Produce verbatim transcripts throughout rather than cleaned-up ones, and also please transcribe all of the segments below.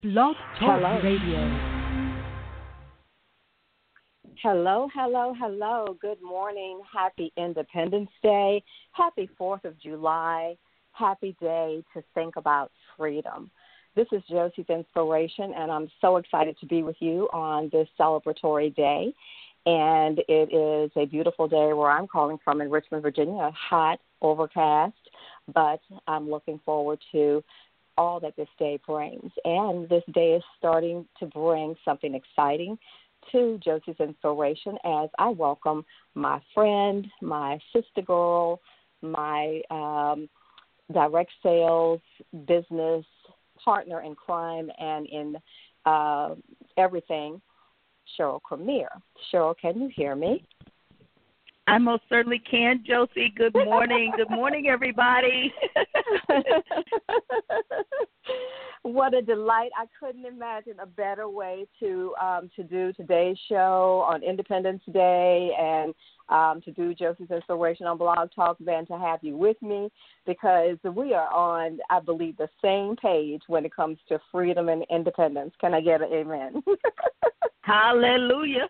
Blog Talk Hello. Radio. Hello, hello, hello. Good morning. Happy Independence Day. Happy fourth of July. Happy day to think about freedom. This is Josie's Inspiration, and I'm so excited to be with you on this celebratory day. And it is a beautiful day where I'm calling from in Richmond, Virginia, hot, overcast, but I'm looking forward to all that this day brings. And this day is starting to bring something exciting to Josie's Inspiration as I welcome my friend, my sister girl, my um, direct sales business partner in crime and in uh, everything, Cheryl Cremier. Cheryl, can you hear me? I most certainly can, Josie. Good morning. Good morning, everybody. What a delight. I couldn't imagine a better way to um, to do today's show on Independence Day and um, to do Josie's Inspiration on Blog Talk than to have you with me, because we are on, I believe, the same page when it comes to freedom and independence. Can I get an amen? Hallelujah.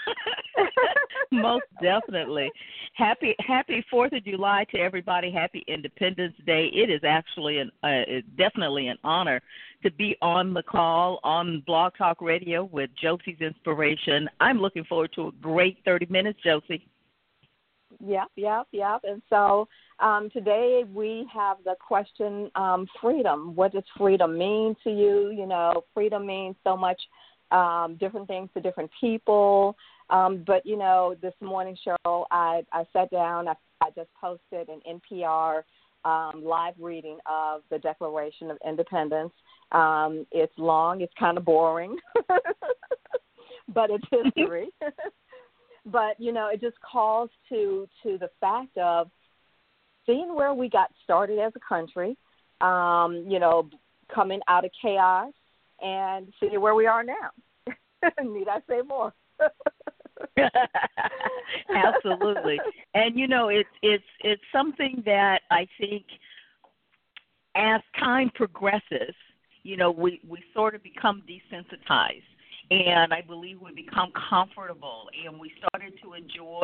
Most definitely. Happy Happy Fourth of July to everybody. Happy Independence Day. It is actually an uh, definitely an honor to be on the call on Blog Talk Radio with Josie's Inspiration. I'm looking forward to a great thirty minutes, Josie. Yep, yep, yep. And so um, today we have the question, um, freedom. What does freedom mean to you? You know, freedom means so much um, different things to different people. Um, but, you know, this morning, Cheryl, I, I sat down, I, I just posted an N P R um, live reading of the Declaration of Independence. Um, it's long, it's kind of boring, but it's history. But, you know, it just calls to, to the fact of seeing where we got started as a country, um, you know, coming out of chaos and seeing where we are now. Need I say more? Absolutely. And you know, it's it's it's something that I think as time progresses, you know, we, we sort of become desensitized. And I believe we become comfortable, and we started to enjoy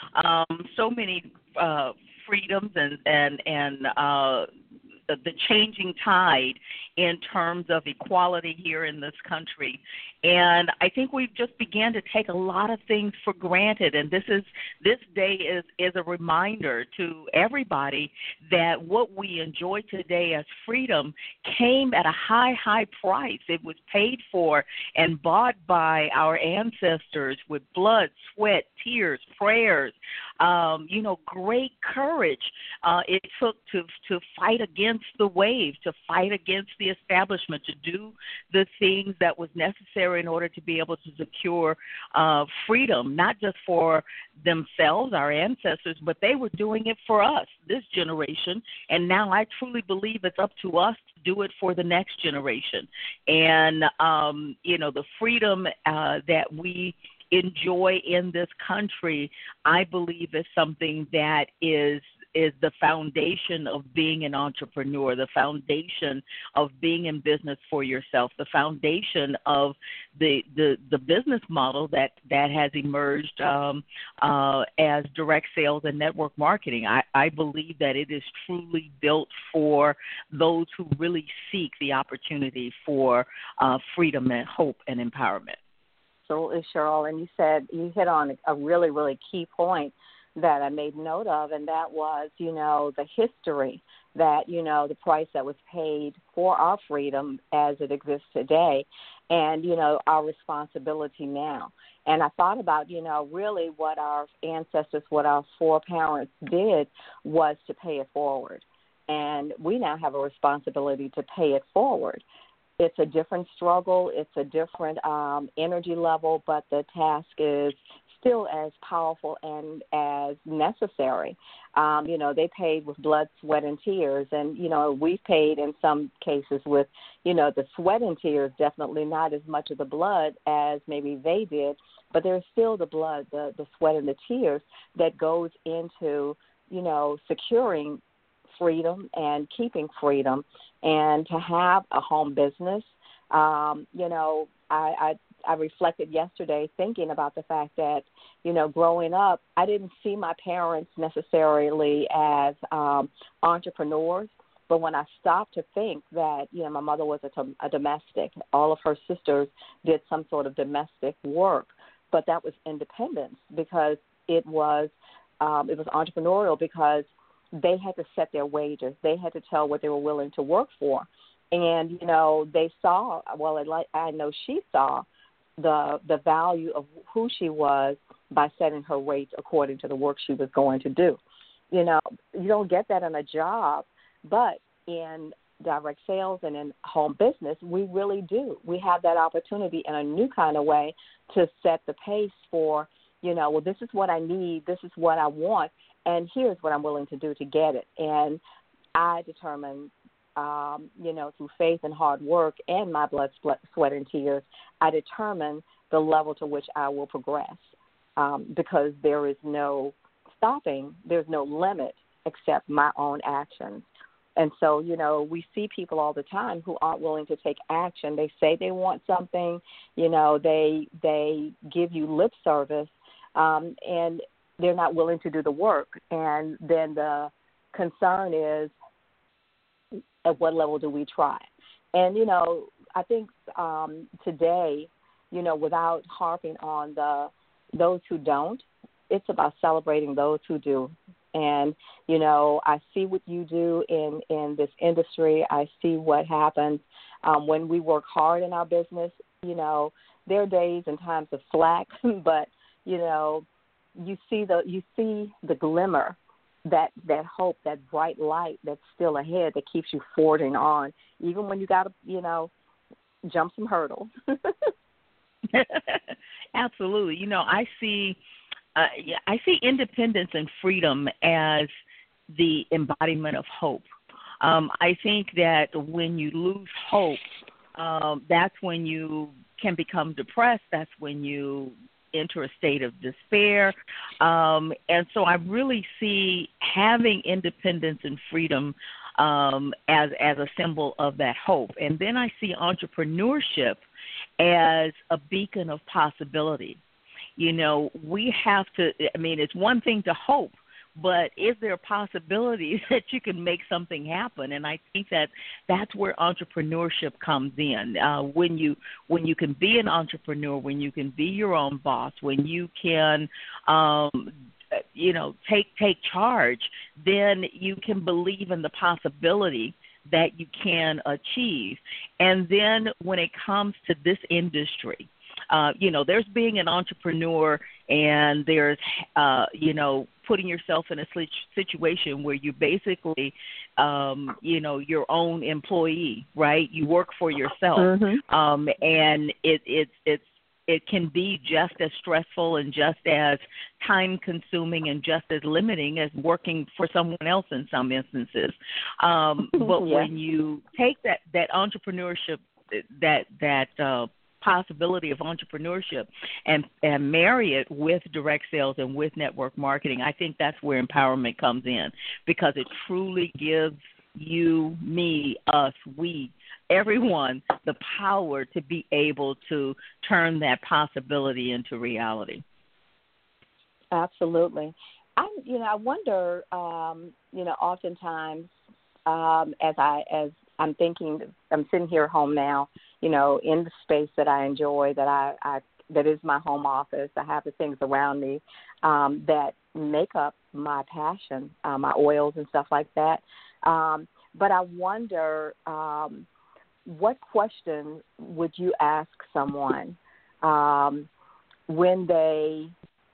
um, so many uh, freedoms and and and uh, the, the changing tide in terms of equality here in this country. And I think we've just began to take a lot of things for granted. And this is this day is, is a reminder to everybody that what we enjoy today as freedom came at a high, high price. It was paid for and bought by our ancestors with blood, sweat, tears, prayers, um, you know, great courage uh, it took to, to fight against the wave, to fight against the establishment, to do the things that was necessary in order to be able to secure uh, freedom, not just for themselves, our ancestors, but they were doing it for us, this generation. And now I truly believe it's up to us to do it for the next generation. And, um, you know, the freedom uh, that we enjoy in this country, I believe is something that is is the foundation of being an entrepreneur, the foundation of being in business for yourself, the foundation of the the, the business model that, that has emerged um, uh, as direct sales and network marketing. I, I believe that it is truly built for those who really seek the opportunity for uh, freedom and hope and empowerment. Absolutely, Cheryl. And you said you hit on a really, really key point that I made note of, and that was, you know, the history that, you know, the price that was paid for our freedom as it exists today, and, you know, our responsibility now. And I thought about, you know, really what our ancestors, what our foreparents did was to pay it forward. And we now have a responsibility to pay it forward. It's a different struggle. It's a different um, energy level, but the task is still as powerful and as necessary. Um, you know, they paid with blood, sweat, and tears. And, you know, we've paid in some cases with, you know, the sweat and tears, definitely not as much of the blood as maybe they did, but there's still the blood, the, the sweat, and the tears that goes into, you know, securing freedom and keeping freedom. And to have a home business, Um, you know, I, I I reflected yesterday thinking about the fact that, you know, growing up, I didn't see my parents necessarily as um, entrepreneurs. But when I stopped to think that, you know, my mother was a, a domestic, all of her sisters did some sort of domestic work, but that was independence because it was um, it was entrepreneurial because they had to set their wages. They had to tell what they were willing to work for. And, you know, they saw, well, I know she saw the the value of who she was by setting her rates according to the work she was going to do. You know, you don't get that in a job, but in direct sales and in home business, we really do. We have that opportunity in a new kind of way to set the pace for, you know, well, this is what I need, this is what I want, and here's what I'm willing to do to get it. And I determine, um, you know, through faith and hard work and my blood, sweat, and tears, I determine the level to which I will progress um, because there is no stopping, there's no limit except my own actions. And so, you know, we see people all the time who aren't willing to take action. They say they want something, you know, they they give you lip service, um, and they're not willing to do the work. And then the concern is, at what level do we try? And, you know, I think um, today, you know, without harping on the those who don't, it's about celebrating those who do. And, you know, I see what you do in, in this industry. I see what happens um, when we work hard in our business. You know, there are days and times of slack, but, you know, you see the you see the glimmer, that, that hope, that bright light that's still ahead that keeps you forging on, even when you got to, you know, jump some hurdles. Absolutely. You know, I see uh, yeah, I see independence and freedom as the embodiment of hope. Um, I think that when you lose hope, um, that's when you can become depressed. That's when you enter a state of despair. Um, and so I really see having independence and freedom um, as, as a symbol of that hope. And then I see entrepreneurship as a beacon of possibility. You know, we have to, I mean, it's one thing to hope, but is there a possibility that you can make something happen? And I think that that's where entrepreneurship comes in. Uh, when you when you can be an entrepreneur, when you can be your own boss, when you can, um, you know, take take charge, then you can believe in the possibility that you can achieve. And then when it comes to this industry, Uh, you know, there's being an entrepreneur and there's, uh, you know, putting yourself in a situation where you basically, um, you know, your own employee, right? You work for yourself. Mm-hmm. Um, and it, it, it's, it can be just as stressful and just as time consuming and just as limiting as working for someone else in some instances. Um, but yeah. when you take that, that entrepreneurship, that, that, uh, possibility of entrepreneurship and, and marry it with direct sales and with network marketing, I think that's where empowerment comes in, because it truly gives you, me, us, we, everyone the power to be able to turn that possibility into reality. Absolutely. I, you know, I wonder, um, you know, oftentimes um, as I, as I'm thinking, I'm sitting here at home now, you know, in the space that I enjoy, that I, I that is my home office. I have the things around me um, that make up my passion, uh, my oils and stuff like that. Um, but I wonder, um, what question would you ask someone um, when they,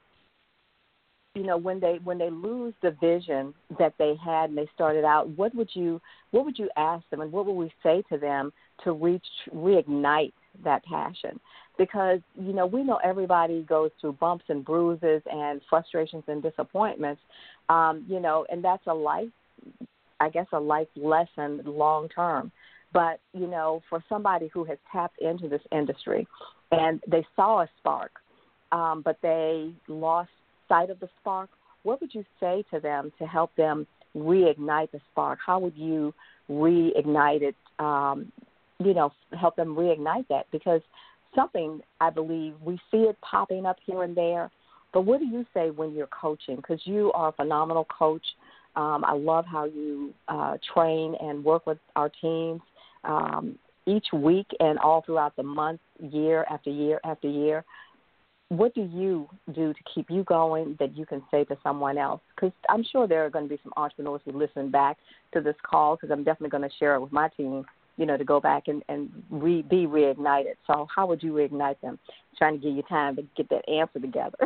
you know, when they when they lose the vision that they had and they started out? What would you what would you ask them, and what would we say to them to reach reignite that passion? Because, you know, we know everybody goes through bumps and bruises and frustrations and disappointments, um, you know, and that's a life, I guess, a life lesson long term. But, you know, for somebody who has tapped into this industry and they saw a spark, um, but they lost sight of the spark, what would you say to them to help them reignite the spark? How would you reignite it um, you know, help them reignite that, because something, I believe, we see it popping up here and there. But what do you say when you're coaching? Because you are a phenomenal coach. Um, I love how you uh, train and work with our teams um, each week and all throughout the month, year after year after year. What do you do to keep you going that you can say to someone else? Because I'm sure there are going to be some entrepreneurs who listen back to this call, because I'm definitely going to share it with my team, you know, to go back and, and re, be reignited. So how would you reignite them? Trying to give you time to get that answer together.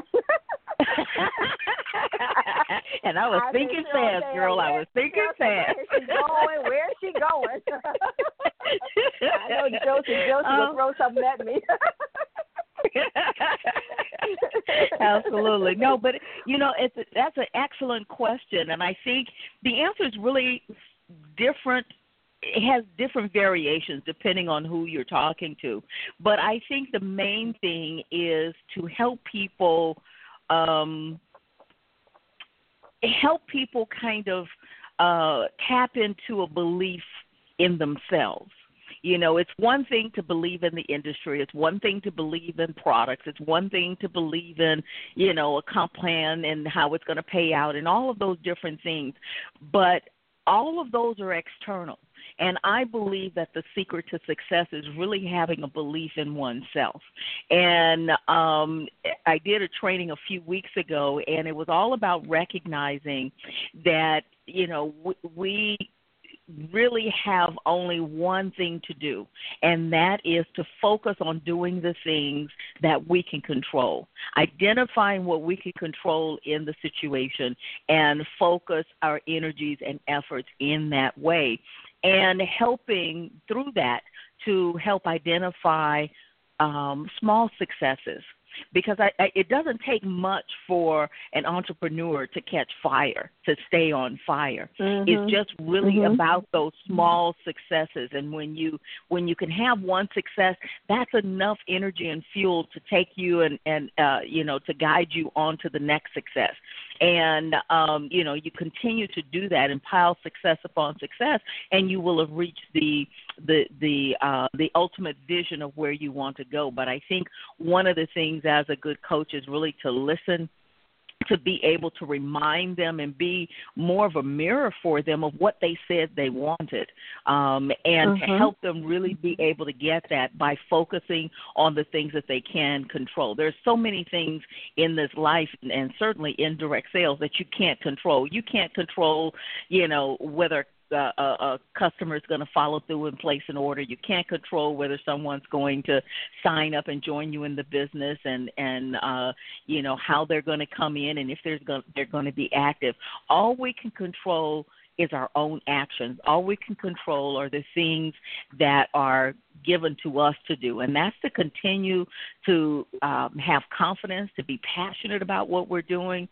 And I was I thinking sure fast, girl. I was thinking fast. Where's she going? Where's she going? I know Josie, Josie um, will throw something at me. Absolutely. No, but, you know, it's a, that's an excellent question. And I think the answer is really different. It has different variations depending on who you're talking to. But I think the main thing is to help people um, help people kind of uh, tap into a belief in themselves. You know, it's one thing to believe in the industry. It's one thing to believe in products. It's one thing to believe in, you know, a comp plan and how it's going to pay out and all of those different things. But all of those are external. And I believe that the secret to success is really having a belief in oneself. And um, I did a training a few weeks ago, and it was all about recognizing that, you know, we, we really have only one thing to do, and that is to focus on doing the things that we can control, identifying what we can control in the situation and focus our energies and efforts in that way, and helping through that to help identify um, small successes. Because I, I, it doesn't take much for an entrepreneur to catch fire, to stay on fire. Mm-hmm. It's just really mm-hmm. about those small successes. And when you when you can have one success, that's enough energy and fuel to take you and, and uh, you know, to guide you on to the next success. And, um, you know, you continue to do that and pile success upon success, and you will have reached the the the uh, the ultimate vision of where you want to go. But I think one of the things as a good coach is really to listen, to be able to remind them and be more of a mirror for them of what they said they wanted, um, and mm-hmm. to help them really be able to get that by focusing on the things that they can control. There's so many things in this life, and certainly in direct sales, that you can't control. You can't control, you know, whether Uh, a, a customer is going to follow through and place an order. You can't control whether someone's going to sign up and join you in the business, and and uh, you know, how they're going to come in and if there's going, they're going to be active. All we can control is our own actions. All we can control are the things that are given to us to do, and that's to continue to um, have confidence, to be passionate about what we're doing,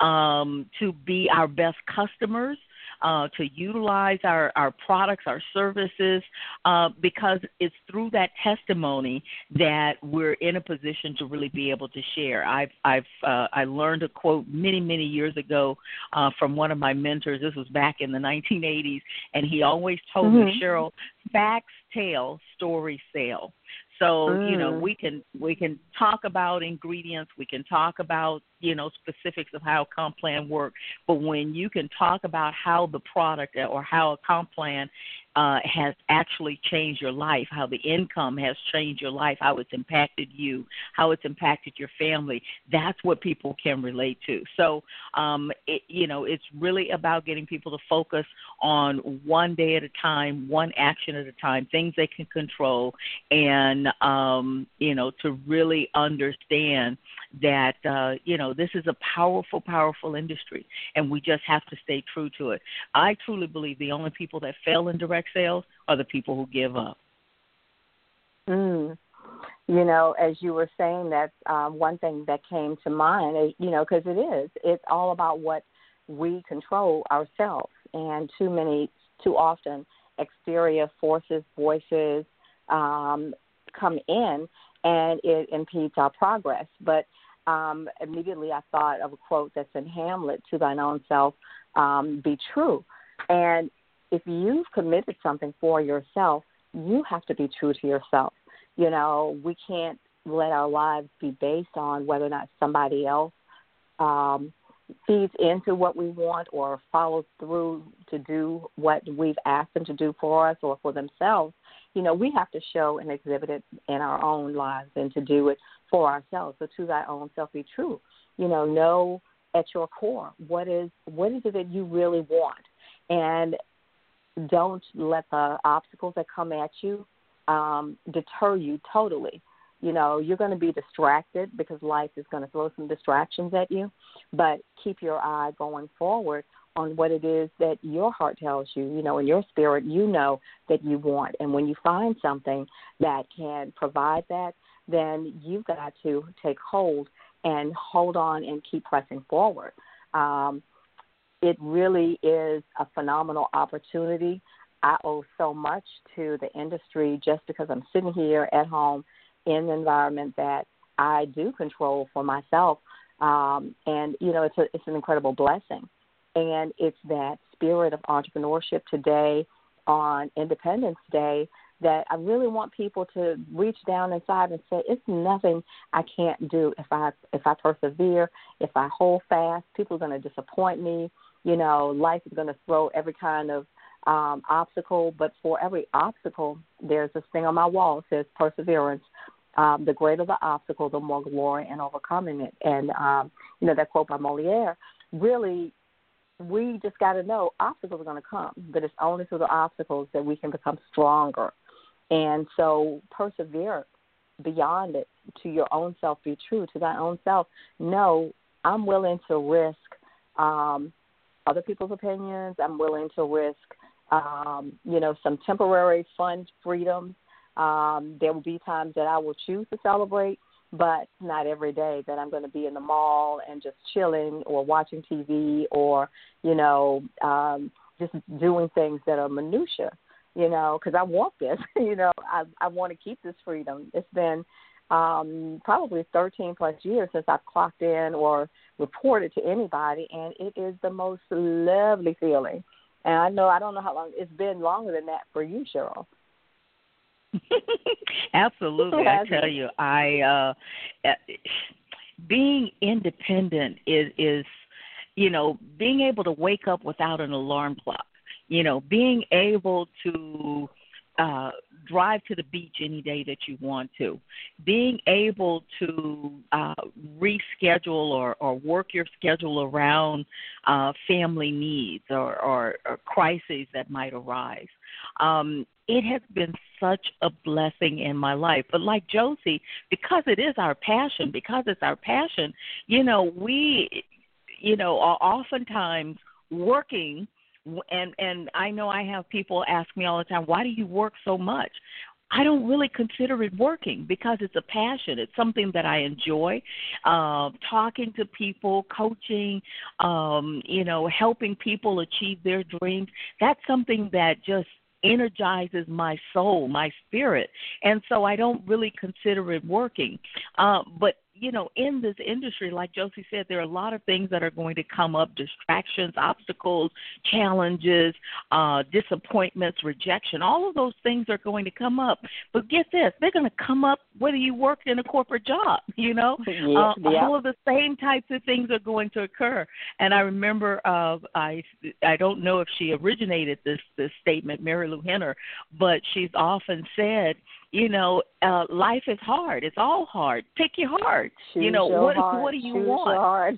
um, to be our best customers, Uh, to utilize our, our products, our services, uh, because it's through that testimony that we're in a position to really be able to share. I've, I've uh, I learned a quote many, many years ago uh, from one of my mentors. This was back in the nineteen eighties, and he always told mm-hmm. me, Cheryl, facts tell, stories sell. So, you know, we can we can talk about ingredients, we can talk about, you know, specifics of how a comp plan works, but when you can talk about how the product or how a comp plan uh, has actually changed your life, how the income has changed your life, how it's impacted you, how it's impacted your family, that's what people can relate to. So, um, it, you know, it's really about getting people to focus on one day at a time, one action at a time, things they can control, and, um, you know, to really understand that, uh, you know, this is a powerful, powerful industry, and we just have to stay true to it. I truly believe the only people that fail in direct sales are the people who give up. Mm. You know, as you were saying, that's um, one thing that came to mind, is, you know, because it is. It's all about what we control ourselves. And too many, too often, exterior forces, voices um, come in, and it impedes our progress. But um, immediately I thought of a quote that's in Hamlet, "To thine own self um, be true." And if you've committed something for yourself, you have to be true to yourself. You know, we can't let our lives be based on whether or not somebody else um, feeds into what we want or follows through to do what we've asked them to do for us or for themselves. You know, we have to show and exhibit it in our own lives and to do it for ourselves. So to thy own self be true. You know, know at your core what is what is it that you really want, and don't let the obstacles that come at you um, deter you totally. You know, you're going to be distracted because life is going to throw some distractions at you, but keep your eye going forward on what it is that your heart tells you, you know, in your spirit, you know that you want. And when you find something that can provide that, then you've got to take hold and hold on and keep pressing forward. Um, it really is a phenomenal opportunity. I owe so much to the industry just because I'm sitting here at home in an environment that I do control for myself. Um, and, you know, it's a, it's an incredible blessing. And it's that spirit of entrepreneurship today on Independence Day that I really want people to reach down inside and say, it's nothing I can't do if I if I persevere, if I hold fast. People are going to disappoint me. You know, life is going to throw every kind of um, obstacle, but for every obstacle, there's this thing on my wall that says perseverance. Um, the greater the obstacle, the more glory in overcoming it. And, um, you know, that quote by Moliere, really, we just got to know obstacles are going to come, but it's only through the obstacles that we can become stronger. And so persevere beyond it. To your own self, be true to thy own self. No, I'm willing to risk um, other people's opinions. I'm willing to risk, um, you know, some temporary fun freedoms. Um, there will be times that I will choose to celebrate, but not every day that I'm going to be in the mall and just chilling or watching T V or, you know, um, just doing things that are minutia, you know, because I want this, you know, I, I want to keep this freedom. It's been um, probably thirteen plus years since I've clocked in or reported to anybody, and it is the most lovely feeling. And I know, I don't know how long, it's been longer than that for you, Cheryl. Absolutely. I tell you, I uh, being independent is, is, you know, being able to wake up without an alarm clock, you know, being able to uh, drive to the beach any day that you want to, being able to uh, reschedule or, or work your schedule around uh, family needs or, or, or crises that might arise. Um, it has been such a blessing in my life. But like Josie, because it is our passion, because it's our passion, you know, we, you know, are oftentimes working. And and I know I have people ask me all the time, why do you work so much? I don't really consider it working because it's a passion. It's something that I enjoy, uh, talking to people, coaching, um, you know, helping people achieve their dreams. That's something that just energizes my soul, my spirit. And so I don't really consider it working. Uh, but you know, in this industry, like Josie said, there are a lot of things that are going to come up, distractions, obstacles, challenges, uh, disappointments, rejection. All of those things are going to come up. But get this, they're going to come up whether you work in a corporate job, you know. Yeah, uh, yeah. All of the same types of things are going to occur. And I remember, uh, I, I don't know if she originated this, this statement, Mary Lou Henner, but she's often said, you know, uh, life is hard. It's all hard. Pick your heart. Choose you know, your what heart. what do you choose want? Your heart.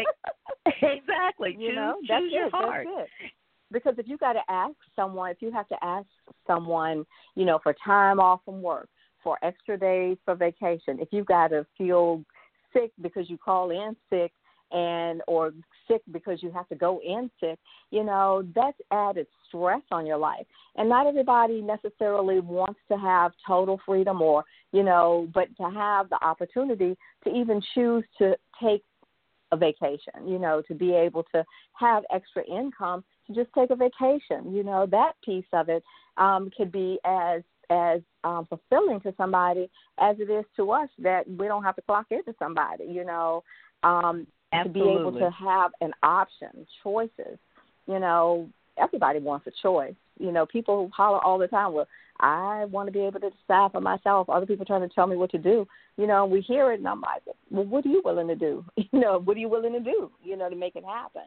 uh, exactly. You choose know, that's choose your it. heart. That's it. Because if you got to ask someone, if you have to ask someone, you know, for time off from work, for extra days for vacation, if you got to feel sick because you call in sick, and or sick because you have to go in sick, you know, that's added stress on your life. And not everybody necessarily wants to have total freedom or, you know, but to have the opportunity to even choose to take a vacation, you know, to be able to have extra income to just take a vacation, you know, that piece of it um, could be as as um, fulfilling to somebody as it is to us that we don't have to clock into somebody, you know. Um, Absolutely. To be able to have an option, choices. You know, everybody wants a choice. You know, people holler all the time, well, I want to be able to decide for myself. Other people trying to tell me what to do. You know, we hear it, and I'm like, well, what are you willing to do? You know, what are you willing to do, you know, to make it happen?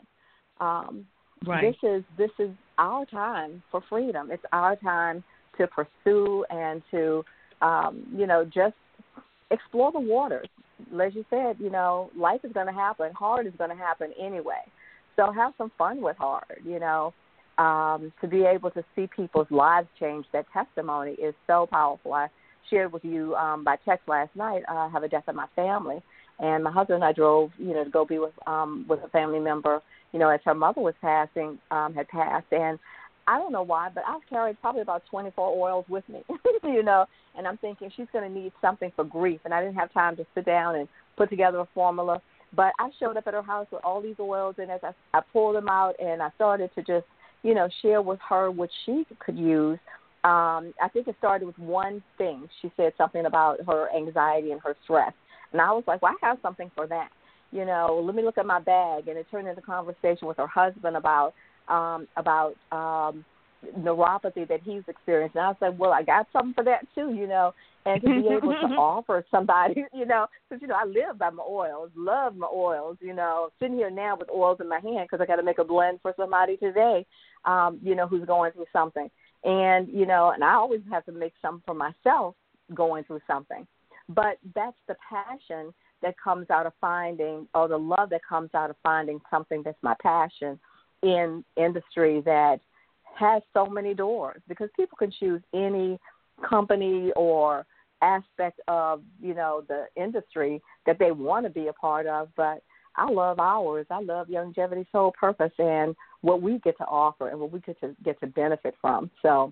Um, right. This is this is our time for freedom. It's our time to pursue and to, um, you know, just explore the waters. As you said, you know, life is going to happen. Hard is going to happen anyway. So have some fun with hard, you know. Um, to be able to see people's lives change, that testimony is so powerful. I shared with you um, by text last night, uh, I have a death in my family, and my husband and I drove, you know, to go be with um, with a family member, you know, as her mother was passing, um, had passed, and I don't know why, but I've carried probably about twenty-four oils with me, you know, and I'm thinking she's going to need something for grief, and I didn't have time to sit down and put together a formula, but I showed up at her house with all these oils, and as I, I pulled them out, and I started to just, you know, share with her what she could use. Um, I think it started with one thing. She said something about her anxiety and her stress, and I was like, well, I have something for that. You know, let me look at my bag, and it turned into a conversation with her husband about um, about um, neuropathy that he's experienced. And I was like, well, I got something for that too, you know, and to be able to offer somebody, you know, because, you know, I live by my oils, love my oils, you know, sitting here now with oils in my hand because I got to make a blend for somebody today, um, you know, who's going through something. And, you know, and I always have to make some for myself going through something. But that's the passion that comes out of finding, or the love that comes out of finding something that's my passion in industry that has so many doors, because people can choose any company or aspect of, you know, the industry that they want to be a part of. But I love ours. I love Youngevity's whole purpose and what we get to offer and what we get to get to benefit from. So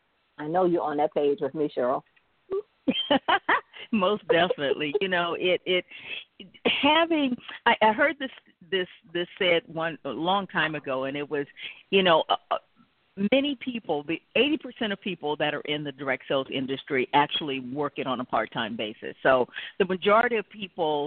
I know you're on that page with me, Cheryl. Most definitely. You know, it it having I, I heard this this this said one a long time ago, and it was, you know, uh, many people, the eighty percent of people that are in the direct sales industry actually work it on a part-time basis. So the majority of people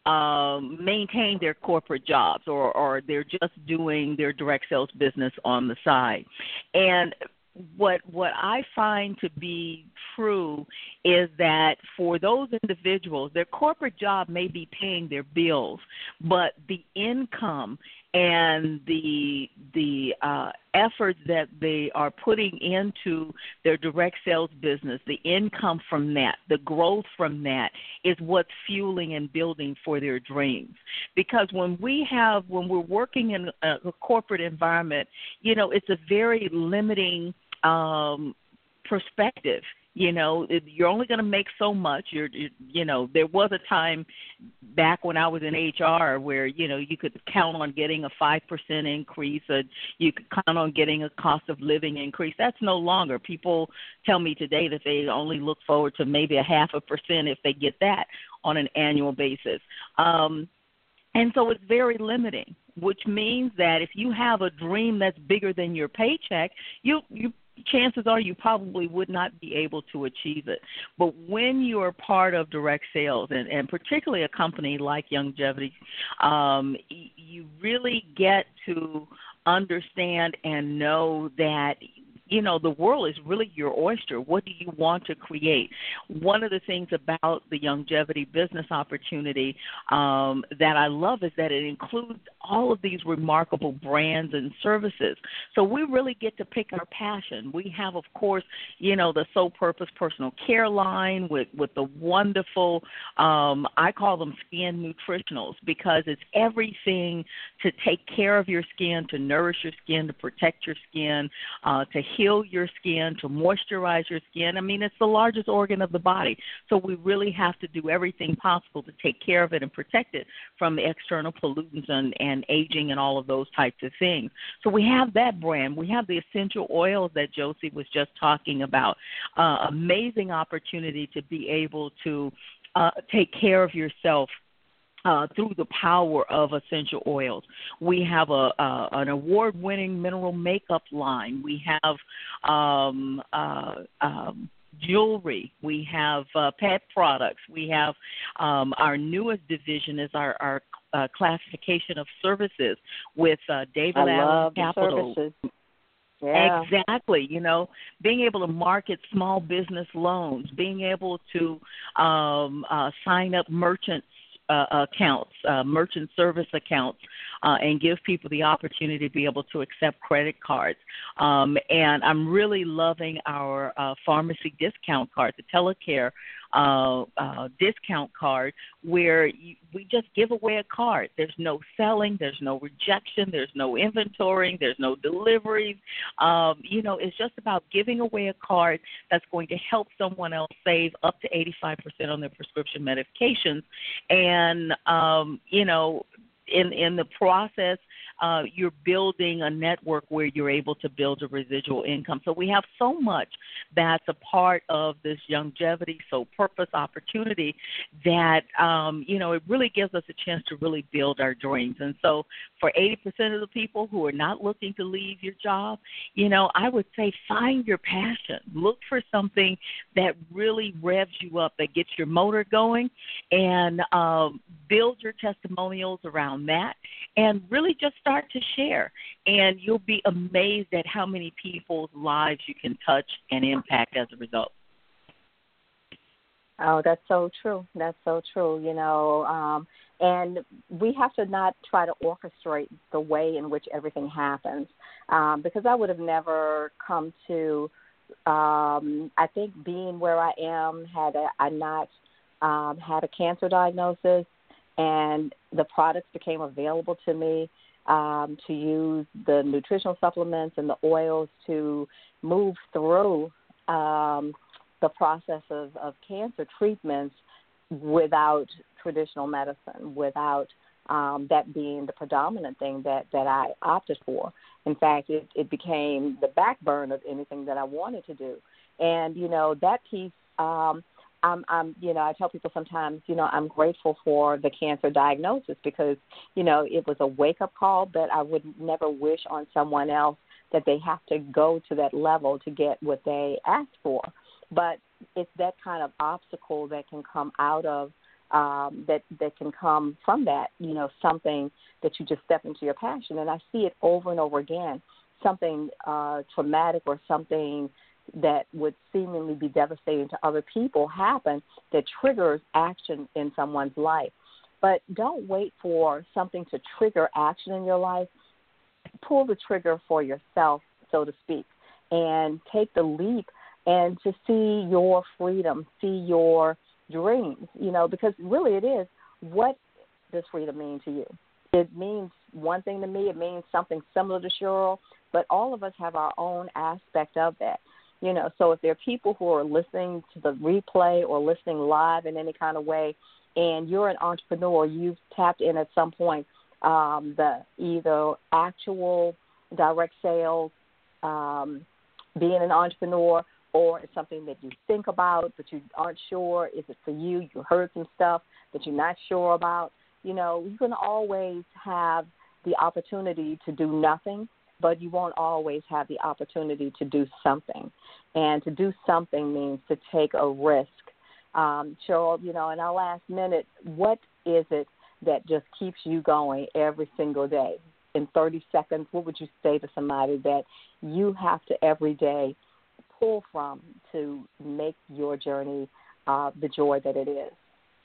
um, maintain their corporate jobs, or, or they're just doing their direct sales business on the side. And what what I find to be true is that for those individuals, their corporate job may be paying their bills, but the income and the the uh, efforts that they are putting into their direct sales business, the income from that, the growth from that is what's fueling and building for their dreams. Because when we have, when we're working in a, a corporate environment, you know, it's a very limiting um, perspective. You know, you're only going to make so much. You're, you, you know, there was a time back when I was in H R where, you know, you could count on getting a five percent increase, or you could count on getting a cost of living increase. That's no longer. People tell me today that they only look forward to maybe a half a percent if they get that on an annual basis. Um, and so it's very limiting, which means that if you have a dream that's bigger than your paycheck, you you chances are you probably would not be able to achieve it. But when you're part of direct sales, and, and particularly a company like Youngevity, um, you really get to understand and know that, you know, the world is really your oyster. What do you want to create? One of the things about the Youngevity business opportunity um, that I love is that it includes all of these remarkable brands and services. So we really get to pick our passion. We have, of course, you know, the Soul Purpose personal care line with, with the wonderful, um, I call them skin nutritionals, because it's everything to take care of your skin, to nourish your skin, to protect your skin, uh, to heal your skin, to moisturize your skin. I mean, it's the largest organ of the body. So we really have to do everything possible to take care of it and protect it from the external pollutants and, and aging and all of those types of things. So we have that brand. We have the essential oils that Josie was just talking about. Uh, amazing opportunity to be able to uh, take care of yourself Uh, through the power of essential oils. We have a, a an award-winning mineral makeup line. We have um, uh, um, jewelry. We have uh, pet products. We have um, our newest division is our, our uh, classification of services with uh, David I Allen love Capital. the services. Yeah. Exactly. You know, being able to market small business loans, being able to um, uh, sign up merchant uh, accounts, uh, merchant service accounts, uh, and give people the opportunity to be able to accept credit cards. Um, and I'm really loving our uh, pharmacy discount card, the Telecare uh, uh, discount card, where you, we just give away a card. There's no selling, there's no rejection, there's no inventorying, there's no deliveries. Um, you know, it's just about giving away a card that's going to help someone else save up to eighty-five percent on their prescription medications. And, um, you know, in in the process, uh, you're building a network where you're able to build a residual income. So we have so much that's a part of this longevity, so purpose opportunity that, um, you know, it really gives us a chance to really build our dreams. And so for eighty percent of the people who are not looking to leave your job, you know, I would say find your passion. Look for something that really revs you up, that gets your motor going, and um, build your testimonials around that, and really just start to share. And you'll be amazed at how many people's lives you can touch and impact as a result. Oh, that's so true. That's so true, you know. Um, and we have to not try to orchestrate the way in which everything happens, um, because I would have never come to, um, I think being where I am, had I, I not um, had a cancer diagnosis, and the products became available to me um, to use the nutritional supplements and the oils to move through um, the process of, of cancer treatments without traditional medicine, without um, that being the predominant thing that, that I opted for. In fact, it, it became the backbone of anything that I wanted to do. And, you know, that piece, um, I'm, I'm, you know, I tell people sometimes, you know, I'm grateful for the cancer diagnosis because, you know, it was a wake-up call, but I would never wish on someone else that they have to go to that level to get what they asked for. But it's that kind of obstacle that can come out of, um, that, that can come from that, you know, something that you just step into your passion. And I see it over and over again, something uh, traumatic or something that would seemingly be devastating to other people happen that triggers action in someone's life. But don't wait for something to trigger action in your life. Pull the trigger for yourself, so to speak, and take the leap and to see your freedom, see your dreams, you know, because really it is, what does freedom mean to you? It means one thing to me. It means something similar to Cheryl, but all of us have our own aspect of that. You know, so if there are people who are listening to the replay or listening live in any kind of way, and you're an entrepreneur, you've tapped in at some point um, the either actual direct sales, um, being an entrepreneur, or it's something that you think about but you aren't sure. Is it for you? You heard some stuff that you're not sure about. You know, you can always have the opportunity to do nothing, but you won't always have the opportunity to do something. And to do something means to take a risk. Um, Cheryl, you know, in our last minute, what is it that just keeps you going every single day? In thirty seconds, what would you say to somebody that you have to every day pull from to make your journey uh, the joy that it is?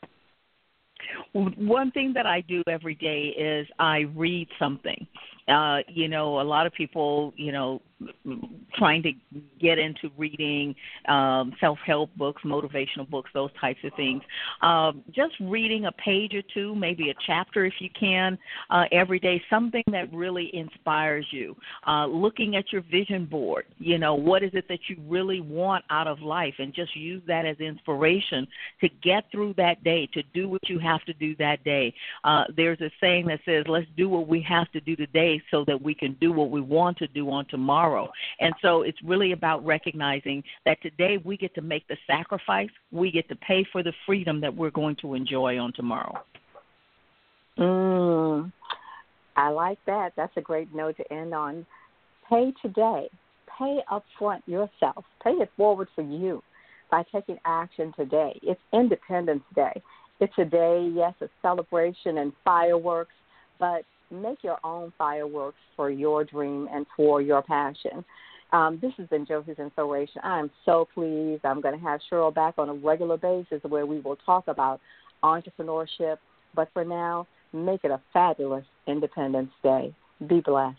One thing that I do every day is I read something. Uh, you know, a lot of people, you know, trying to get into reading um, self-help books, motivational books, those types of things. Um, just reading a page or two, maybe a chapter if you can, uh, every day, something that really inspires you. Uh, looking at your vision board, you know, what is it that you really want out of life, and just use that as inspiration to get through that day, to do what you have to do that day. Uh, there's a saying that says, let's do what we have to do today so that we can do what we want to do on tomorrow. And so it's really about recognizing that today we get to make the sacrifice, we get to pay for the freedom that we're going to enjoy on tomorrow. Mm, I like that. That's a great note to end on. Pay today. Pay up front yourself. Pay it forward for you by taking action today. It's Independence Day. It's a day, yes, a celebration and fireworks, but make your own fireworks for your dream and for your passion. Um, this has been Josie's Inspiration. I am so pleased. I'm going to have Cheryl back on a regular basis where we will talk about entrepreneurship. But for now, make it a fabulous Independence Day. Be blessed.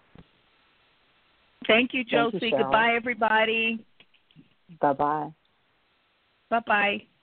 Thank you, Josie. Thank you, Cheryl. Goodbye, everybody. Bye-bye. Bye-bye.